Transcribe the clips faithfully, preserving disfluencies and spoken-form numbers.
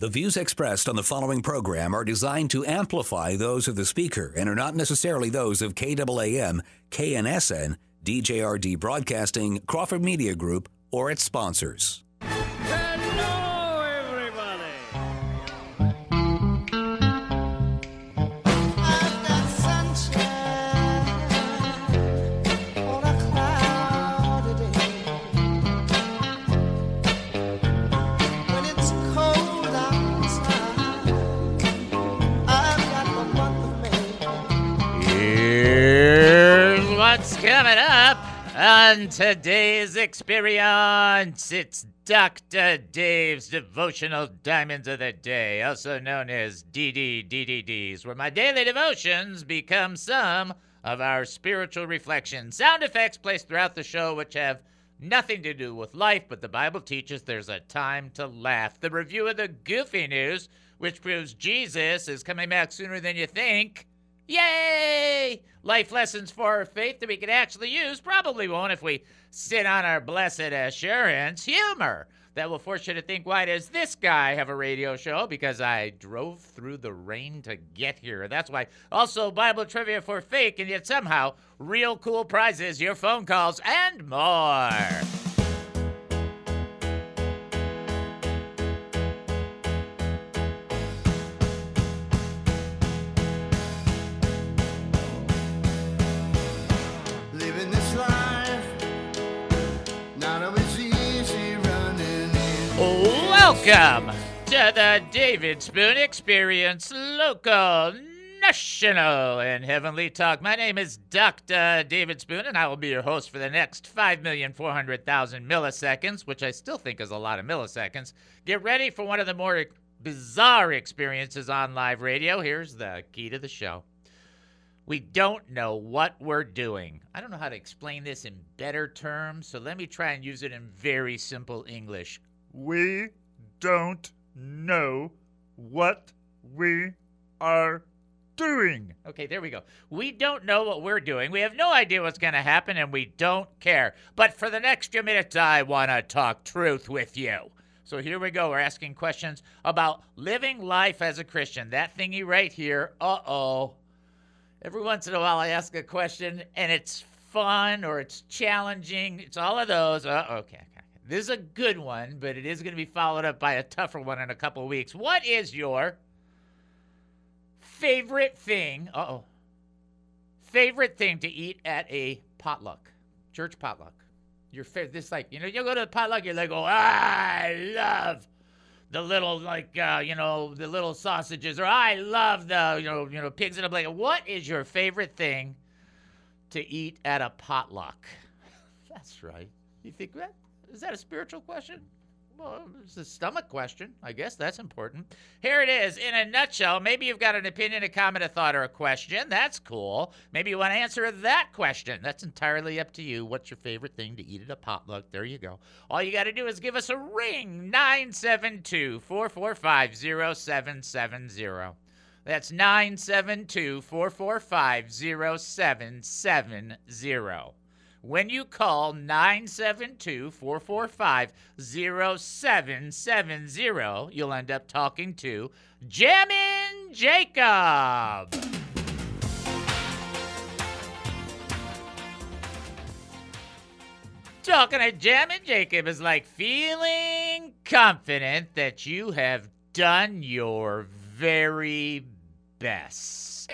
The views expressed on the following program are designed to amplify those of the speaker and are not necessarily those of K A A M, K N S N, D J R D Broadcasting, Crawford Media Group, or its sponsors. Hello, everybody. I've got sunshine on a cloudy day. When it's cold outside, I've got the month of May. Here's what's coming up on today's experience. It's Doctor Dave's Devotional Diamonds of the Day, also known as D D D D Ds, where my daily devotions become some of our spiritual reflections. Sound effects placed throughout the show which have nothing to do with life, but the Bible teaches there's a time to laugh. The review of the goofy news, which proves Jesus is coming back sooner than you think. Yay! Life lessons for our faith that we can actually use. Probably won't if we sit on our blessed assurance. Humor that will force you to think, why does this guy have a radio show? Because I drove through the rain to get here. That's why. Also, Bible trivia for fake and yet somehow real cool prizes, your phone calls, and more. Living this life, not always easy running in. Welcome to the David Spoon Experience, local, national, and heavenly talk. My name is Doctor David Spoon, and I will be your host for the next five million four hundred thousand milliseconds, which I still think is a lot of milliseconds. Get ready for one of the more bizarre experiences on live radio. Here's the key to the show. We don't know what we're doing. I don't know how to explain this in better terms, so let me try and use it in very simple English. We don't know what we are doing. Okay, there we go. We don't know what we're doing. We have no idea what's going to happen, and we don't care. But for the next few minutes, I want to talk truth with you. So here we go. We're asking questions about living life as a Christian. That thingy right here. Uh-oh. Every once in a while, I ask a question, and it's fun or it's challenging. It's all of those. Uh, okay, okay. This is a good one, but it is going to be followed up by a tougher one in a couple of weeks. What is your favorite thing? Uh-oh. Favorite thing to eat at a potluck, church potluck? Your favorite, this like, you know, you go to the potluck, you're like, oh, I love the little, like, uh, you know, the little sausages, or I love the, you know, you know, pigs in a blanket. What is your favorite thing to eat at a potluck? That's right. You think that? Is that a spiritual question? Well, it's a stomach question. I guess that's important. Here it is in a nutshell. Maybe you've got an opinion, a comment, a thought, or a question. That's cool. Maybe you want to answer that question. That's entirely up to you. What's your favorite thing to eat at a potluck? There you go. All you got to do is give us a ring. nine seven two, four four five, zero seven seven zero. That's nine seven two, four four five, zero seven seven zero. When you call nine seven two, four four five, zero seven seven zero, you'll end up talking to Jammin' Jacob. Talking to Jammin' Jacob is like feeling confident that you have done your very best.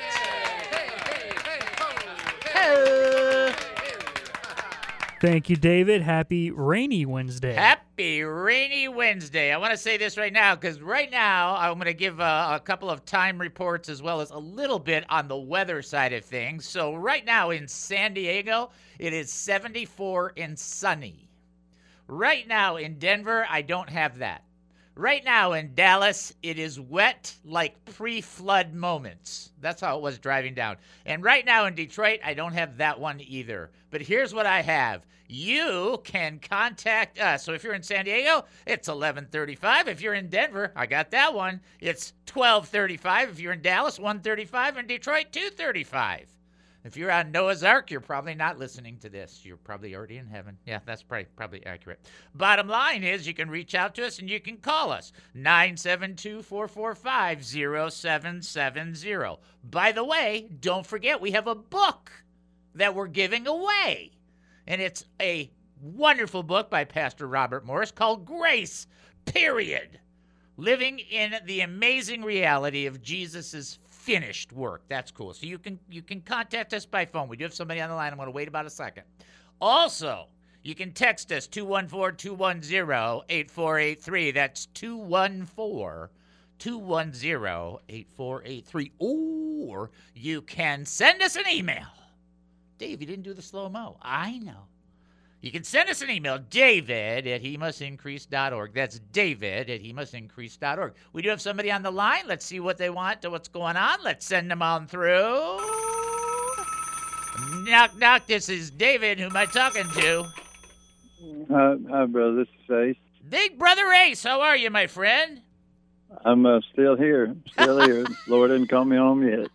Hey. Thank you, David. Happy rainy Wednesday. Happy rainy Wednesday. I want to say this right now because right now I'm going to give a, a couple of time reports as well as a little bit on the weather side of things. So right now in San Diego, it is seventy-four and sunny. Right now in Denver, I don't have that. Right now in Dallas, it is wet like pre-flood moments. That's how it was driving down. And right now in Detroit, I don't have that one either. But here's what I have. You can contact us. So if you're in San Diego, it's eleven thirty-five. If you're in Denver, I got that one. It's twelve thirty-five. If you're in Dallas, one thirty-five. In Detroit, two thirty-five. If you're on Noah's Ark, you're probably not listening to this. You're probably already in heaven. Yeah, that's probably, probably accurate. Bottom line is you can reach out to us and you can call us, nine seven two, four four five, zero seven seven zero. By the way, don't forget we have a book that we're giving away. And it's a wonderful book by Pastor Robert Morris called Grace, Period. Living in the amazing reality of Jesus' finished work. That's cool. So you can you can contact us by phone. We do have somebody on the line. I'm going to wait about a second. Also, you can text us two one four, two one zero, eight four eight three. That's two one four, two one zero, eight four eight three. Or you can send us an email. Dave, you didn't do the slow-mo. I know. You can send us an email, david at he must increase dot org. That's david at he must increase dot org. We do have somebody on the line. Let's see what they want to what's going on. Let's send them on through. Knock, knock. This is David. Who am I talking to? Hi, hi, brother. This is Ace. Big Brother Ace. How are you, my friend? I'm uh, still here. Still here. Lord didn't call me home yet.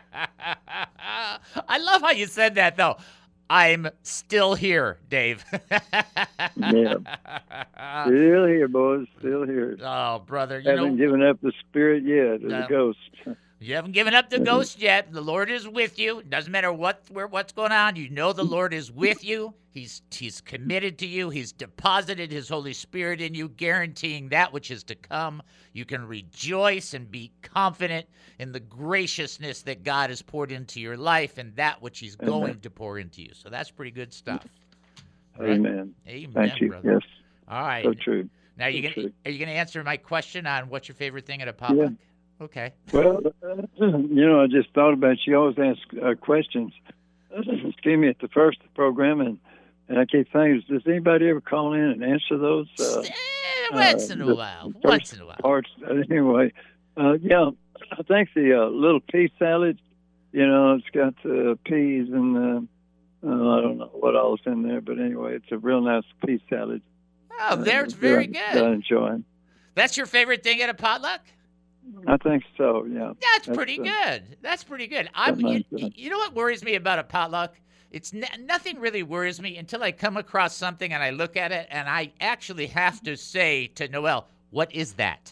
I love how you said that, though. I'm still here, Dave. Yeah. Still here, boys. Still here. Oh, brother. You Haven't know, given up the spirit yet, or No. the ghost. you haven't given up the ghost yet. The Lord is with you. Doesn't matter what where, what's going on. You know the Lord is with you. He's he's committed to you. He's deposited his Holy Spirit in you, guaranteeing that which is to come. You can rejoice and be confident in the graciousness that God has poured into your life and that which he's Amen. going to pour into you. So that's pretty good stuff. Right? Amen. Amen, Thank you. brother. Yes. All right. So true. Now, are you so gonna true. are you gonna answer my question on what's your favorite thing at a potluck? Okay. Well, uh, you know, I just thought about you. always ask uh, questions. Excuse me, at the first program, and, and I keep thinking, does anybody ever call in and answer those? Uh, Eh, once uh, in a the while. first Once in a while. Parts anyway. Uh, yeah, I think the uh, little pea salad. You know, it's got uh, peas and uh, uh, I don't know what all's in there, but anyway, it's a real nice pea salad. Oh, there, it's Uh, very that I good. enjoy. That's your favorite thing at a potluck? I think so. Yeah. That's That's, pretty uh, good. That's pretty good. I'm, something you, like that. you know what worries me about a potluck? It's n- nothing really worries me until I come across something and I look at it and I actually have to say to Noel, "What is that?"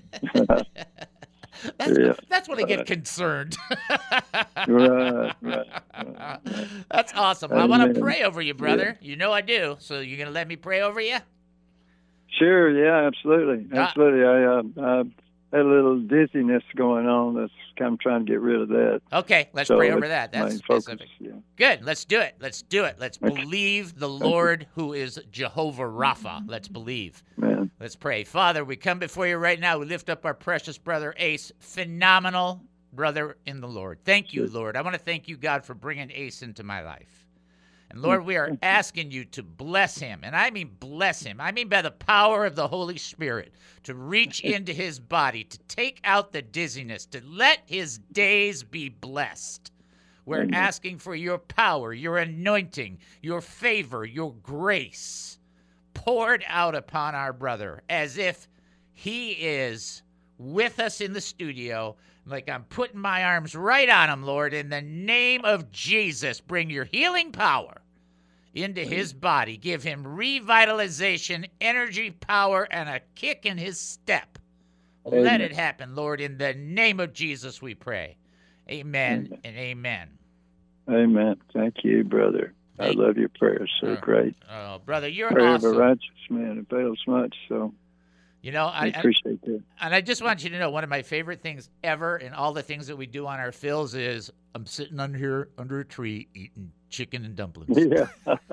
that's, Yeah, that's when I get right. concerned. Right, right, right. That's awesome. I want to Amen. pray over you, brother. You know I do. So you're gonna let me pray over you? Sure. Yeah. Absolutely. Ah. Absolutely. I, uh, I had a little dizziness going on. That's kind of trying to get rid of that. Okay, let's So pray over it's that. That's my focus. specific. Yeah. Good. Let's do it. Let's do it. Let's Okay. believe the Lord who is Jehovah Rapha. Let's believe. Man. Let's pray. Father, we come before you right now. We lift up our precious brother Ace, phenomenal brother in the Lord. Thank you, Lord. I want to thank you, God, for bringing Ace into my life. And Lord, we are asking you to bless him. And I mean bless him. I mean by the power of the Holy Spirit to reach into his body, to take out the dizziness, to let his days be blessed. We're Amen. asking for your power, your anointing, your favor, your grace poured out upon our brother as if he is with us in the studio. Like I'm putting my arms right on him, Lord. In the name of Jesus, bring your healing power into his body. Give him revitalization, energy, power, and a kick in his step. Let Amen. it happen, Lord. In the name of Jesus, we pray. Amen, Amen. and amen. Amen. Thank you, brother. I Thank- love your prayers. So Uh, great. Oh, brother, you're Prayer of a awesome. righteous man avails much. So You know, I, I, I, appreciate that. and I just want you to know one of my favorite things ever in all the things that we do on our fills is I'm sitting under here under a tree eating chicken and dumplings. Yeah.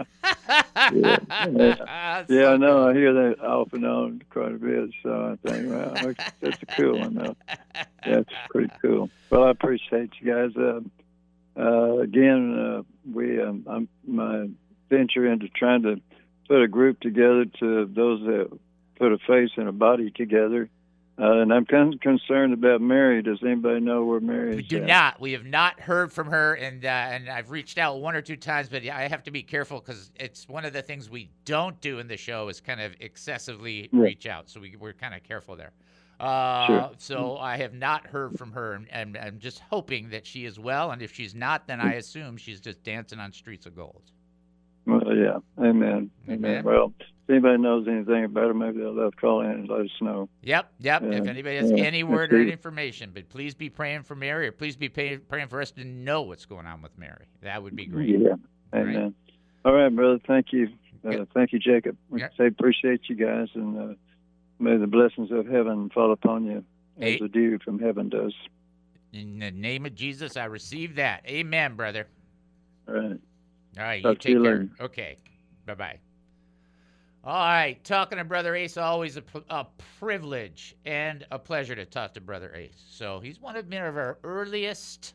yeah, Yeah, I know. I hear that off and on quite a bit. So I think, well, that's, that's a cool one, though. That's pretty cool. Well, I appreciate you guys. Uh, uh, again, uh, we um, I'm, my venture into trying to put a group together to those that put a face and a body together. Uh, and I'm kind of concerned about Mary. Does anybody know where Mary is? We do at? not. We have not heard from her, and uh, and I've reached out one or two times, but I have to be careful because it's one of the things we don't do in the show is kind of excessively Yeah. reach out. So we, we're kind of careful there. Uh, Sure. So I have not heard from her, and, and I'm just hoping that she is well. And if she's not, then I assume she's just dancing on streets of gold. Well, yeah. Amen. Amen. Amen. Well, if anybody knows anything about her, maybe they'll have to call in and let us know. Yep, yep. Yeah, If anybody has yeah, any that's word or it. any information, but please be praying for Mary, or please be pay, praying for us to know what's going on with Mary. That would be great. Yeah. Right. Amen. All right, brother. Thank you. Uh, Good. thank you, Jacob. We Yeah. say appreciate you guys, and uh, may the blessings of heaven fall upon you as Hey. the dew from heaven does. In the name of Jesus, I receive that. Amen, brother. All right. All right, you Talk to take you care. later. Okay, bye-bye. All right, talking to Brother Ace, always a, p- a privilege and a pleasure to talk to Brother Ace. So he's one of, one of our earliest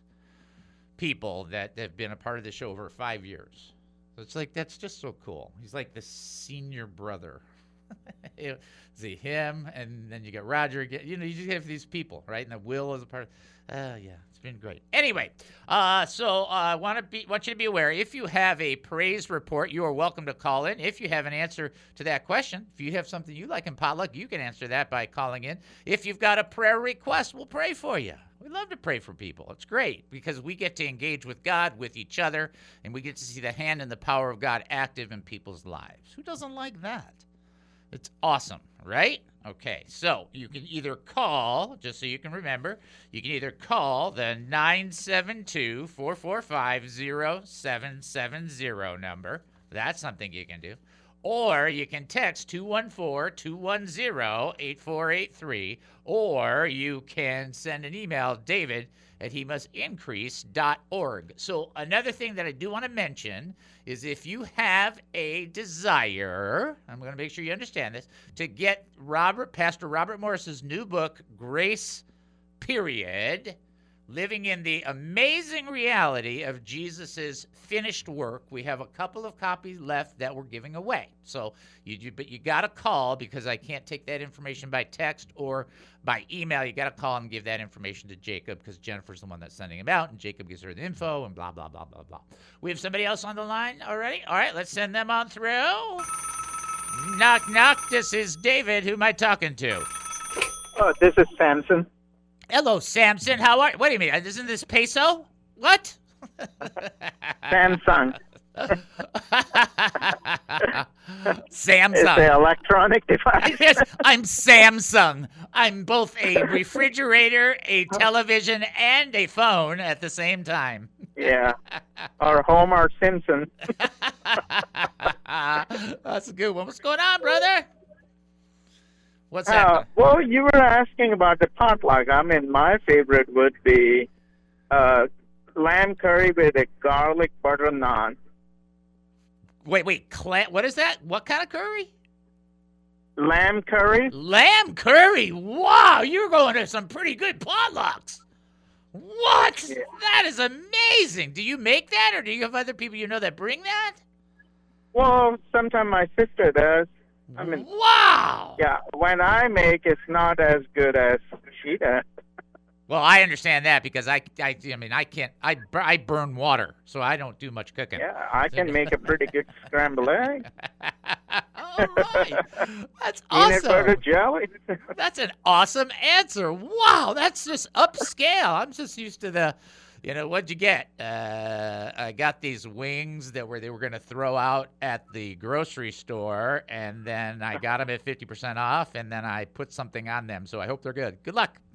people that have been a part of the show for five years. So it's like, that's just so cool. He's like the senior brother. You see him, and then you got Roger. Again. You know, you just have these people, right? And the Will is a part of. Oh, yeah, it's been great. Anyway, uh, so I uh, want to be want you to be aware. If you have a praise report, you are welcome to call in. If you have an answer to that question, if you have something you like in potluck, you can answer that by calling in. If you've got a prayer request, we'll pray for you. We love to pray for people. It's great because we get to engage with God, with each other, and we get to see the hand and the power of God active in people's lives. Who doesn't like that? It's awesome, right? Okay, so you can either call, just so you can remember, you can either call the nine seven two, four four five, zero seven seven zero number. That's something you can do. Or you can text two one four, two one zero, eight four eight three, or you can send an email, David at he must increase dot org. So another thing that I do want to mention is if you have a desire, I'm going to make sure you understand this, to get Robert, Pastor Robert Morris's new book, Grace, Period, Living in the Amazing Reality of Jesus' Finished Work. We have a couple of copies left that we're giving away. So, you, you but you got to call because I can't take that information by text or by email. You got to call and give that information to Jacob because Jennifer's the one that's sending him out, and Jacob gives her the info and blah, blah, blah, blah, blah. We have somebody else on the line already? All right, let's send them on through. Knock, knock. This is David. Who am I talking to? Oh, this is Samson. Hello, Samson. How are you? Wait a minute. Isn't this peso? What? Samsung. Samsung. It's an electronic device. Yes, I'm Samsung. I'm both a refrigerator, a television, and a phone at the same time. Yeah. Or Homer Simpson. That's a good one. What's going on, brother? What's Uh, happening? well, you were asking about the potluck. I mean, my favorite would be uh, lamb curry with a garlic butter naan. Wait, wait. Cla- what is that? What kind of curry? Lamb curry? Lamb curry. Wow, you're going to some pretty good potlucks. What? Yeah. That is amazing. Do you make that, or do you have other people you know that bring that? Well, sometimes my sister does. I mean, Wow. yeah, when I make, it's not as good as she does. Well, I understand that because I, I, I mean, I can't. I, bur- I burn water, so I don't do much cooking. Yeah, I can make a pretty good scrambled egg. All right. That's Peanut butter awesome. jelly. That's an awesome answer. Wow, that's just upscale. I'm just used to the, you know, what'd you get? Uh, I got these wings that were they were going to throw out at the grocery store, and then I got them at fifty percent off, and then I put something on them. So I hope they're good. Good luck.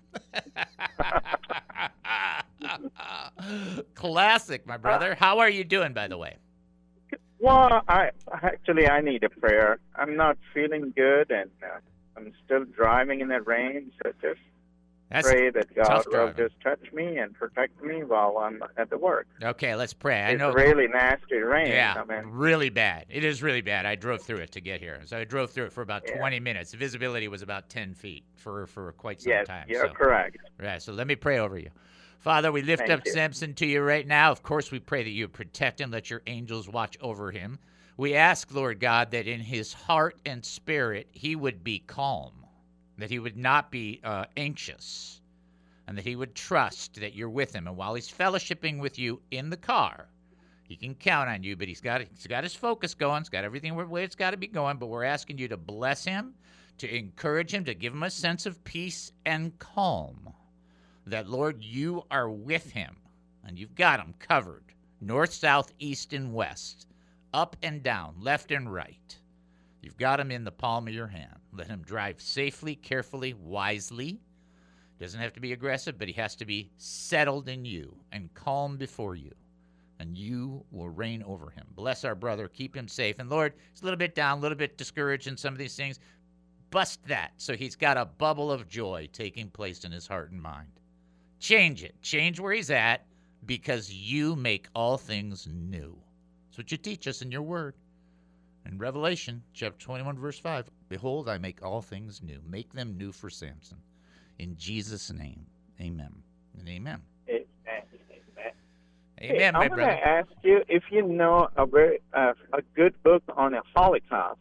Classic, my brother. How are you doing, by the way? Well, I actually I need a prayer. I'm not feeling good, and uh, I'm still driving in the rain. So just That's pray that God tough will driving. just touch me and protect me while I'm at the work. okay. Let's pray. I It's know. really nasty rain. Yeah, I mean, really bad. It is really bad. I drove through it to get here. So I drove through it for about Yeah. twenty minutes. The visibility was about ten feet for, for quite some yes, time. you're so. correct. Right, so let me pray over you. Father, we lift Thank up you. Samson to you right now. Of course, we pray that you protect him, let your angels watch over him. We ask, Lord God, that in his heart and spirit he would be calm, that he would not be uh, anxious, and that he would trust that you're with him. And while he's fellowshipping with you in the car, he can count on you, but he's got he's got his focus going. He's got everything where it's got to be going, but we're asking you to bless him, to encourage him, to give him a sense of peace and calm. That, Lord, you are with him, and you've got him covered, north, south, east, and west, up and down, left and right. You've got him in the palm of your hand. Let him drive safely, carefully, wisely. Doesn't have to be aggressive, but he has to be settled in you and calm before you, and you will reign over him. Bless our brother. Keep him safe. And, Lord, he's a little bit down, a little bit discouraged in some of these things. Bust that so he's got a bubble of joy taking place in his heart and mind. Change it. Change where he's at, because you make all things new. That's what you teach us in your word. In Revelation chapter twenty-one, verse five, behold, I make all things new. Make them new for Samson. In Jesus' name, amen and amen. Amen. Amen. Amen, Hey, my I want brother. to ask you if you know a very uh, a good book on the Holocaust.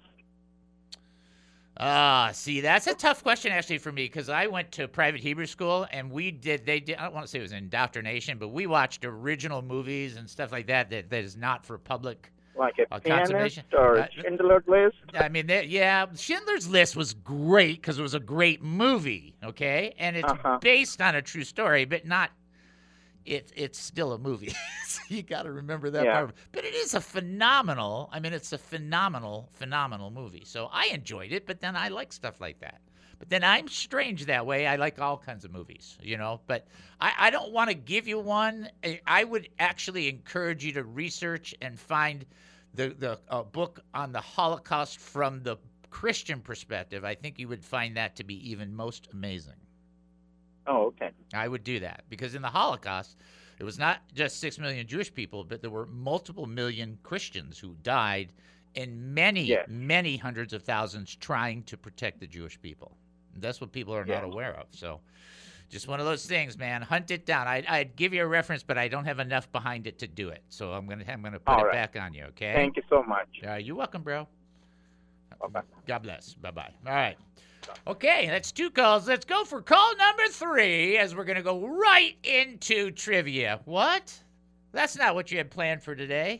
Ah, see, that's a tough question actually for me, because I went to private Hebrew school and we did, they did, I don't want to say it was indoctrination, but we watched original movies and stuff like that that, that is not for public. Like a Uh, pianist consummation. or Uh, Schindler's List? I mean, they, yeah, Schindler's List was great because it was a great movie, okay? And it's Uh-huh. based on a true story, but not, it, it's still a movie. So you got to remember that Yeah. part. But it is a phenomenal, I mean, it's a phenomenal, phenomenal movie. So I enjoyed it, but then I like stuff like that. But then I'm strange that way. I like all kinds of movies, you know. But I, I don't want to give you one. I, I would actually encourage you to research and find the, the uh, book on the Holocaust from the Christian perspective. I think you would find that to be even most amazing. Oh, okay. I would do that because in the Holocaust, it was not just six million Jewish people, but there were multiple million Christians who died and many, Yes. many hundreds of thousands trying to protect the Jewish people. That's what people are not Yeah. aware of. So just one of those things, man. Hunt it down. I, I'd give you a reference, but I don't have enough behind it to do it. So I'm going to I'm gonna put All it right. back on you, okay? Thank you so much. Uh, you're welcome, bro. Bye-bye. God bless. Bye-bye. All right. Okay, that's two calls. Let's go for call number three as we're going to go right into trivia. What? That's not what you had planned for today.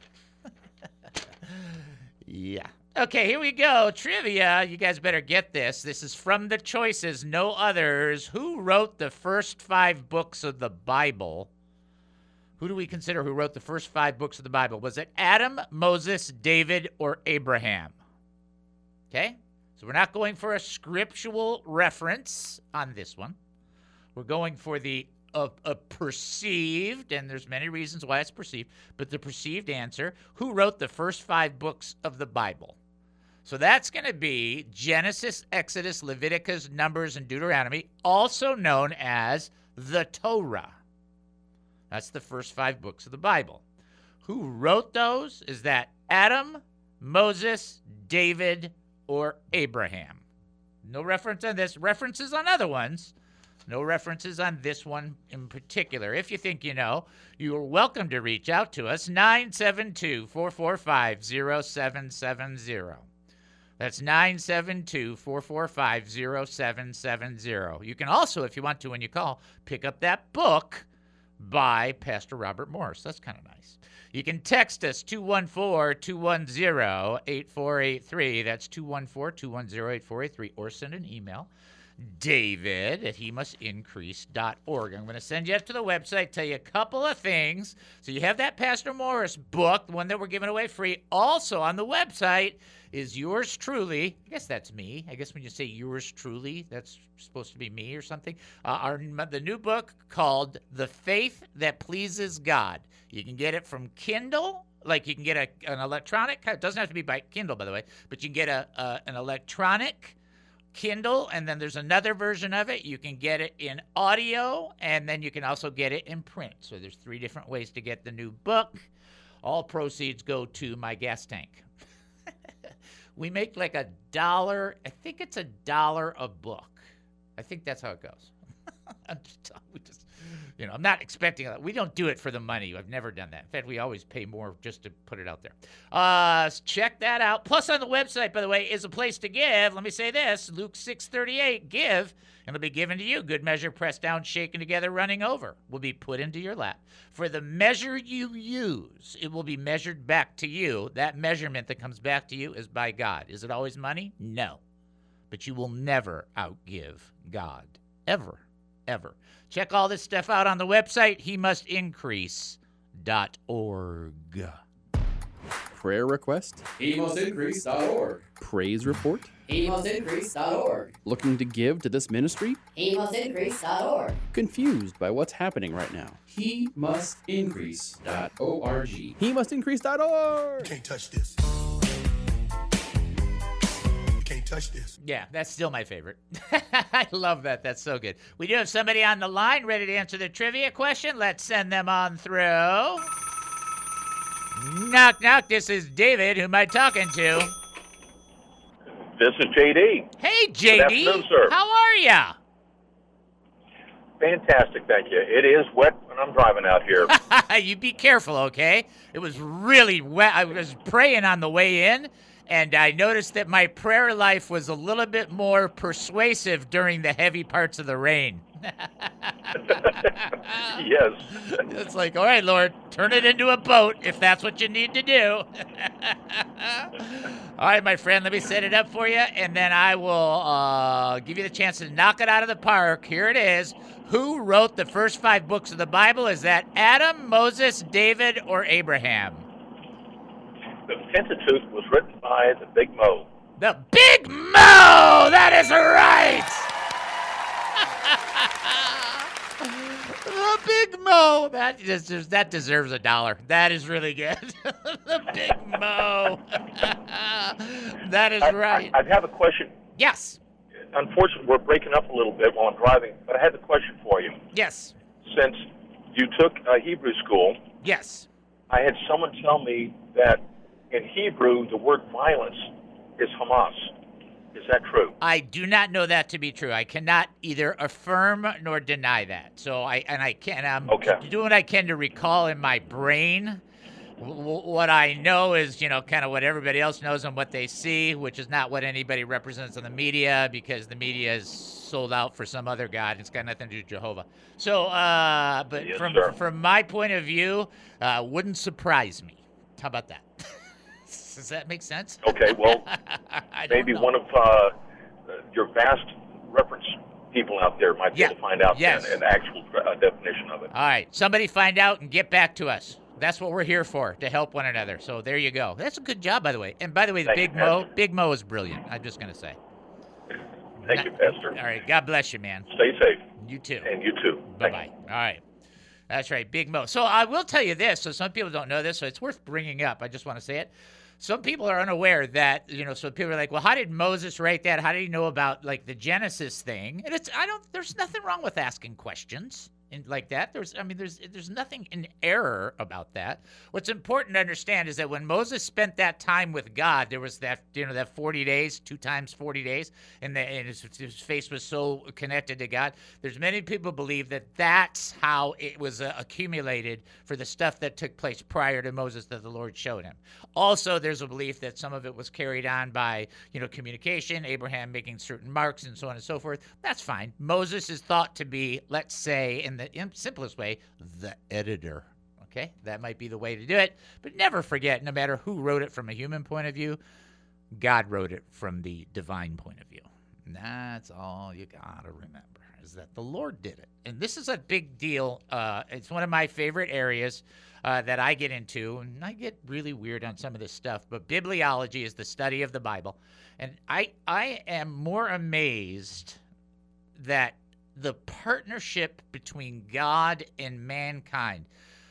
Yeah. Okay, here we go. Trivia. You guys better get this. This is from the choices, no others. Who wrote the first five books of the Bible? Who do we consider who wrote the first five books of the Bible? Was it Adam, Moses, David, or Abraham? Okay? So we're not going for a scriptural reference on this one. We're going for the uh, uh, perceived, and there's many reasons why it's perceived, but the perceived answer, who wrote the first five books of the Bible? So that's going to be Genesis, Exodus, Leviticus, Numbers, and Deuteronomy, also known as the Torah. That's the first five books of the Bible. Who wrote those? Is that Adam, Moses, David, or Abraham? No reference on this. References on other ones. No references on this one in particular. If you think you know, you are welcome to reach out to us, nine seven two, four four five, zero seven seven zero. That's nine seven two, four four five, zero seven seven zero. You can also, if you want to when you call, pick up that book by Pastor Robert Morris. That's kind of nice. You can text us two one four, two one zero, eight four eight three. That's two one four, two one zero, eight four eight three. Or send an email, David at he must increase dot org. I'm going to send you up to the website, tell you a couple of things. So you have that Pastor Morris book, the one that we're giving away free. Also on the website is yours truly. I guess that's me. I guess when you say yours truly, that's supposed to be me or something. Uh, our the new book called The Faith That Pleases God. You can get it from Kindle. Like you can get a, an electronic. It doesn't have to be by Kindle, by the way, but you can get a, a an electronic Kindle, and then there's another version of it. You can get it in audio, and then you can also get it in print. So there's three different ways to get the new book. All proceeds go to my gas tank. We make like a dollar. I think it's a dollar a book. I think that's how it goes. I'm just, we just, you know, I'm not expecting that. We don't do it for the money. I've never done that. In fact, we always pay more just to put it out there. Uh, check that out. Plus, on the website, by the way, is a place to give. Let me say this: Luke six thirty-eight, give, and it'll be given to you. Good measure, pressed down, shaken together, running over, will be put into your lap. For the measure you use, it will be measured back to you. That measurement that comes back to you is by God. Is it always money? No. but you will never outgive God. Ever. Ever. Check all this stuff out on the website, he must increase dot org. Prayer request? he must increase dot org. Praise report? he must increase dot org. Looking to give to this ministry? he must increase dot org. Confused by what's happening right now? he must increase dot org. He must increase dot org. Can't touch this. You can't touch this. Yeah, that's still my favorite. I love that. That's so good. We do have somebody on the line ready to answer the trivia question. Let's send them on through. Knock, knock. This is David. Who am I talking to? This is J D. Hey, J D. Good afternoon, sir. How are ya? Fantastic, thank you. It is wet when I'm driving out here. You be careful, okay? It was really wet. I was praying on the way in, and I noticed that my prayer life was a little bit more persuasive during the heavy parts of the rain. Yes. It's like, all right, Lord, turn it into a boat if that's what you need to do. All right, my friend, let me set it up for you, and then I will uh, give you the chance to knock it out of the park. Here it is. Who wrote the first five books of the Bible? Is that Adam, Moses, David, or Abraham? The Pentateuch was written by the Big Mo. The Big Mo! That is right! The Big Mo. That deserves, that deserves a dollar. That is really good. The Big Mo. That is I, right. I, I have a question. Yes. Unfortunately, we're breaking up a little bit while I'm driving, but I had a question for you. Yes. Since you took uh, Hebrew school, Yes. I had someone tell me that in Hebrew, the word violence is Hamas. Is that true? I do not know that to be true. I cannot either affirm nor deny that. So I and I can. I'm Okay. doing what I can to recall in my brain. W- What I know is, you know, kind of what everybody else knows and what they see, which is not what anybody represents in the media, because the media is sold out for some other god. It's got nothing to do with Jehovah. So, uh, but Yes, from sir. from my point of view, uh, wouldn't surprise me. How about that? Does that make sense? Okay, well, I don't maybe know. one of uh, your vast reference people out there might be Yeah. able to find out Yes. an, an actual uh, definition of it. All right, somebody find out and get back to us. That's what we're here for, to help one another. So there you go. That's a good job, by the way. And by the way, the Thank you, Big Mo, Pastor. Big Mo is brilliant. I'm just gonna say. Thank you, Pastor. All right, God bless you, man. Stay safe. You too. And you too. Bye Thank bye. All right. That's right, Big Mo. So I will tell you this. So some people don't know this, so it's worth bringing up. I just want to say it. Some people are unaware that, you know, so people are like, well, how did Moses write that? How did he know about, like, the Genesis thing? And it's, I don't, there's nothing wrong with asking questions in, like that. There's, I mean, there's, there's nothing in error about that. What's important to understand is that when Moses spent that time with God, there was that, you know, that forty days, two times forty days, and, the, and his, his face was so connected to God. There's many people believe that that's how it was uh, accumulated for the stuff that took place prior to Moses that the Lord showed him. Also, there's a belief that some of it was carried on by, you know, communication, Abraham making certain marks and so on and so forth. That's fine. Moses is thought to be, let's say, in the in simplest way, the editor. Okay? That might be the way to do it. But never forget, no matter who wrote it from a human point of view, God wrote it from the divine point of view. And that's all you got to remember, is that the Lord did it. And this is a big deal. Uh, it's one of my favorite areas uh, that I get into, and I get really weird on some of this stuff, but bibliology is the study of the Bible. And I, I am more amazed that the partnership between God and mankind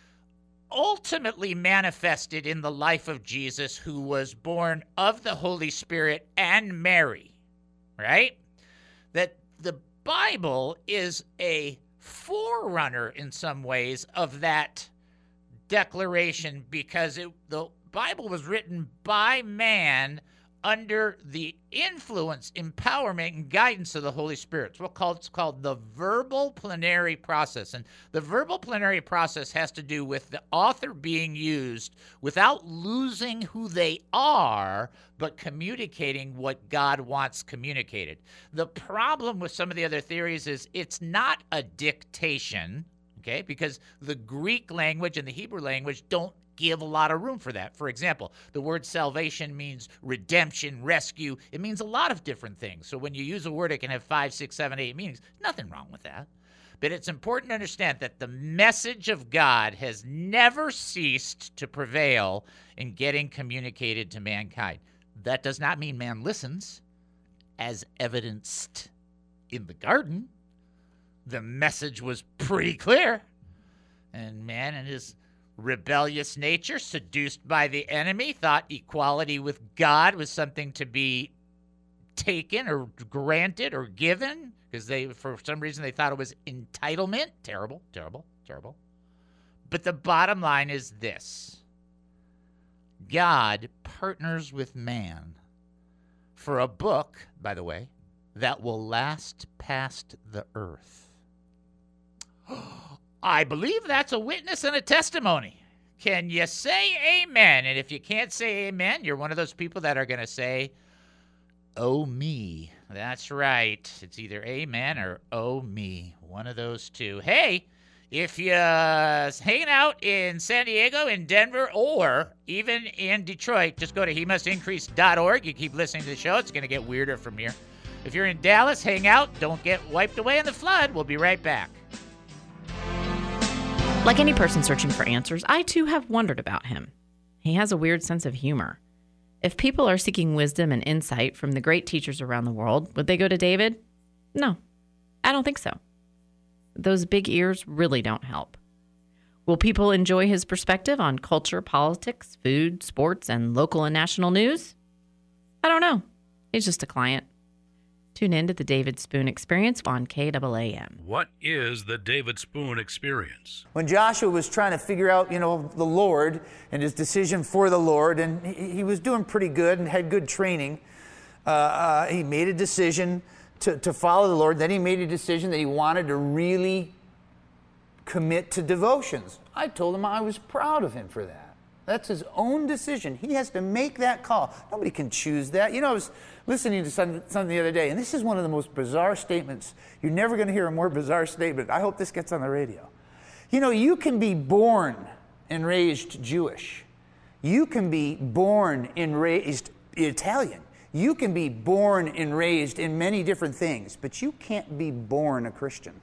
ultimately manifested in the life of Jesus, who was born of the Holy Spirit and Mary, right? That the Bible is a forerunner in some ways of that declaration, because it, the Bible was written by man under the influence, empowerment, and guidance of the Holy Spirit. It's what called, it's called the verbal plenary process. And the verbal plenary process has to do with the author being used without losing who they are, but communicating what God wants communicated. The problem with some of the other theories is it's not a dictation, okay, because the Greek language and the Hebrew language don't give a lot of room for that. For example, the word salvation means redemption, rescue. It means a lot of different things. So when you use a word, it can have five, six, seven, eight meanings. Nothing wrong with that. But it's important to understand that the message of God has never ceased to prevail in getting communicated to mankind. That does not mean man listens, as evidenced in the garden. The message was pretty clear. And man, in his rebellious nature, seduced by the enemy, thought equality with God was something to be taken or granted or given, because they, for some reason, they thought it was entitlement. Terrible, terrible, terrible. But the bottom line is this. God partners with man for a book, by the way, that will last past the earth. I believe that's a witness and a testimony. Can you say amen? And if you can't say amen, you're one of those people that are going to say, oh, me. That's right. It's either amen or oh, me. One of those two. Hey, if you're hanging out in San Diego, in Denver, or even in Detroit, just go to he must increase dot org. You keep listening to the show. It's going to get weirder from here. If you're in Dallas, hang out. Don't get wiped away in the flood. We'll be right back. Like any person searching for answers, I too have wondered about him. He has a weird sense of humor. If people are seeking wisdom and insight from the great teachers around the world, would they go to David? No, I don't think so. Those big ears really don't help. Will people enjoy his perspective on culture, politics, food, sports, and local and national news? I don't know. He's just a client. Tune in to the David Spoon Experience on K A A M. What is the David Spoon Experience? When Joshua was trying to figure out, you know, the Lord and his decision for the Lord, and he, he was doing pretty good and had good training, uh, uh, he made a decision to, to follow the Lord. Then he made a decision that he wanted to really commit to devotions. I told him I was proud of him for that. That's his own decision. He has to make that call. Nobody can choose that. You know, I was listening to something, something the other day, and this is one of the most bizarre statements. You're never going to hear a more bizarre statement. I hope this gets on the radio. You know, you can be born and raised Jewish. You can be born and raised Italian. You can be born and raised in many different things, but you can't be born a Christian.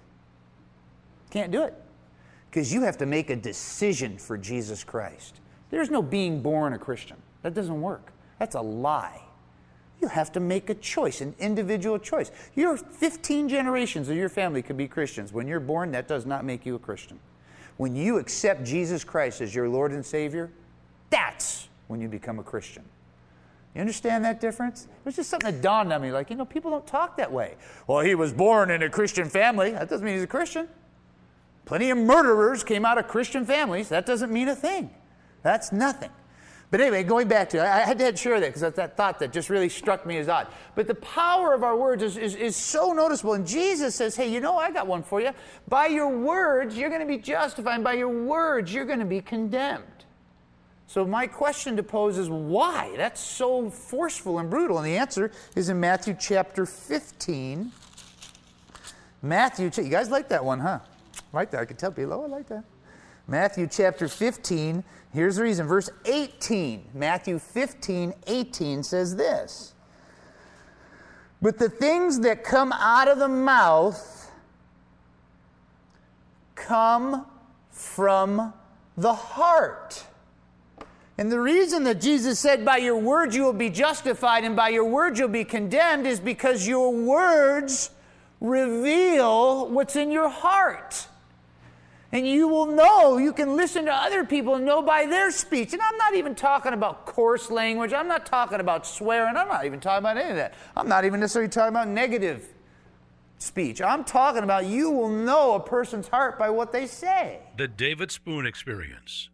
Can't do it. Because you have to make a decision for Jesus Christ. There's no being born a Christian. That doesn't work. That's a lie. You have to make a choice, an individual choice. Your fifteen generations of your family could be Christians. When you're born, that does not make you a Christian. When you accept Jesus Christ as your Lord and Savior, that's when you become a Christian. You understand that difference? There's just something that dawned on me, like, you know, people don't talk that way. Well, he was born in a Christian family. That doesn't mean he's a Christian. Plenty of murderers came out of Christian families. That doesn't mean a thing. That's nothing. But anyway, going back to it, I had to share that because that's that thought that just really struck me as odd. But the power of our words is, is, is so noticeable. And Jesus says, hey, you know, I got one for you. By your words, you're going to be justified. And by your words, you're going to be condemned. So my question to pose is why? That's so forceful and brutal. And the answer is in Matthew chapter fifteen. Matthew, you guys like that one, huh? I like that. I can tell people, oh, I like that. Matthew chapter fifteen, here's the reason. Verse eighteen, Matthew fifteen, eighteen says this. But the things that come out of the mouth come from the heart. And the reason that Jesus said, by your words you will be justified and by your words you'll be condemned is because your words reveal what's in your heart. And you will know, you can listen to other people and know by their speech. And I'm not even talking about coarse language. I'm not talking about swearing. I'm not even talking about any of that. I'm not even necessarily talking about negative speech. I'm talking about you will know a person's heart by what they say. The David Spoon Experience.